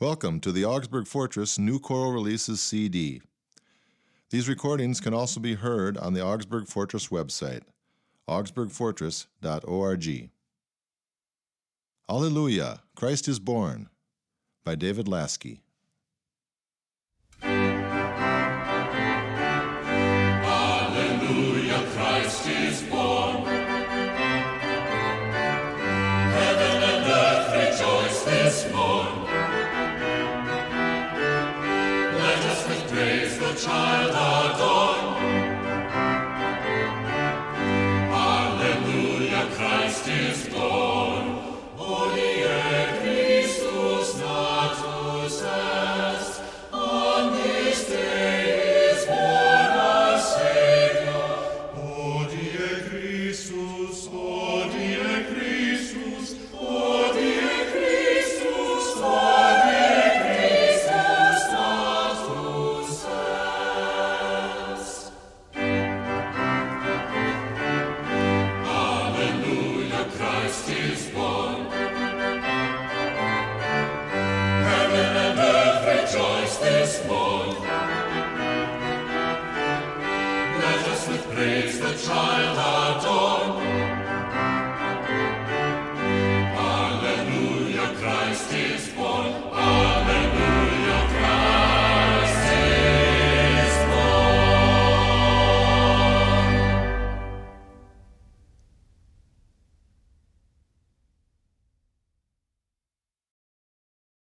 Welcome to the Augsburg Fortress New Choral Releases CD. These recordings can also be heard on the Augsburg Fortress website, augsburgfortress.org. Alleluia, Christ is Born, by David Lasky. Alleluia, Christ is born. Heaven and earth rejoice this morn. Let us with praise the child adorn. Alleluia, Christ is born. Hodie Christus natus est. On this day is born our Savior. Hodie Christus, Hodie Christus, Hodie Christus, Hodie Christus natus est. Alleluia, Christ is born. Heaven and earth rejoice this morn. Let us with praise the child